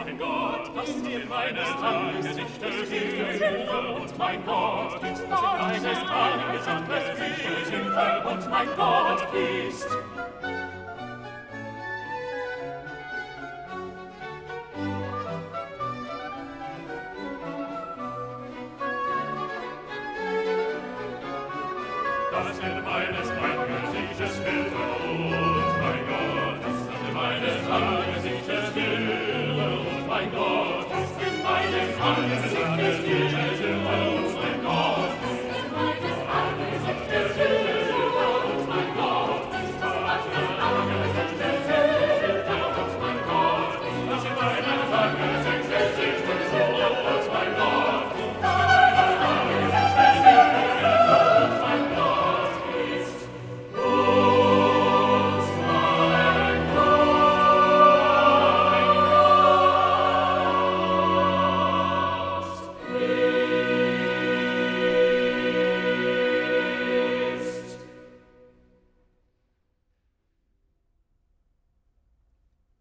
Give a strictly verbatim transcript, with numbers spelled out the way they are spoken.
mein Gott, das in meines Angesichtes Hilfe, und mein Gott ist, das in meines Angesichtes Hilfe, und mein Gott ist. Das in meines Angesichtes Hilfe, und mein Gott ist, das in meines Angesichtes Hilfe, und mein Gott ist in meines Angesichtes Hilfe.